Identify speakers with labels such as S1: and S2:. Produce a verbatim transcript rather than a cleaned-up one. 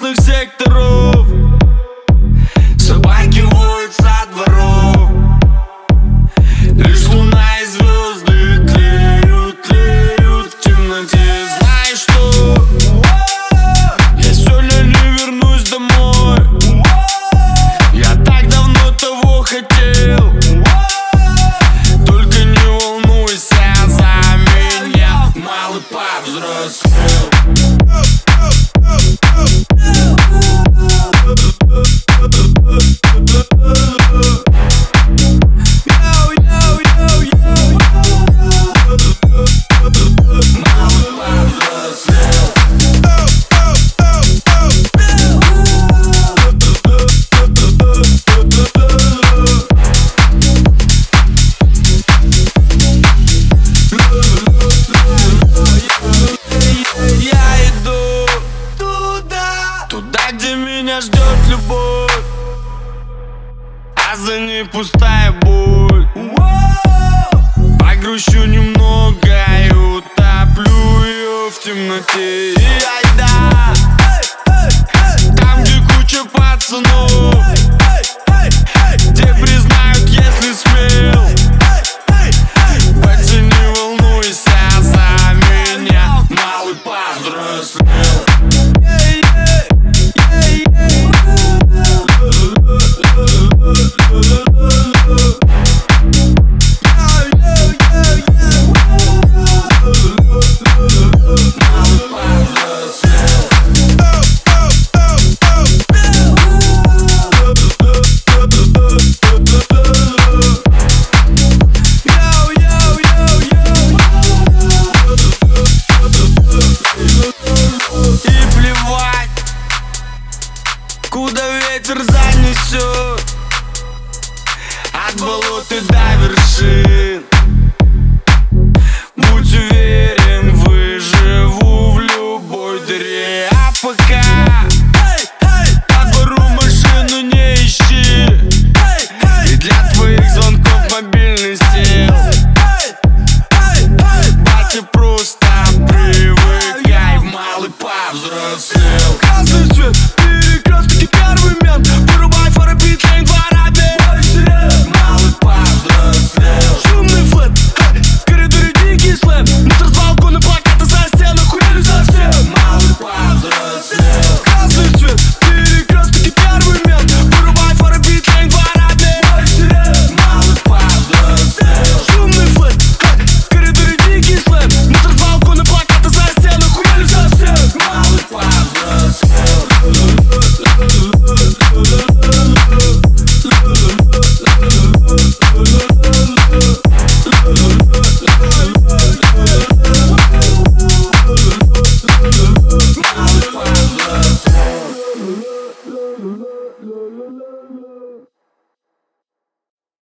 S1: красных секторов. Собаки воют со дворов. Лишь луна и звезды тлеют, тлеют в темноте. Знаешь что? Я сегодня не вернусь домой. Я так давно того хотел. Только не волнуйся за меня, малый повзрослел. Где меня ждет любовь, а за ней пустая боль. Погрущу немного и утоплю ее в темноте. И айда, там, где куча пацанов, где признают, если смел. Пацан, не волнуйся за меня, малый повзрослел. Куда ветер занесет, от болота до вершин.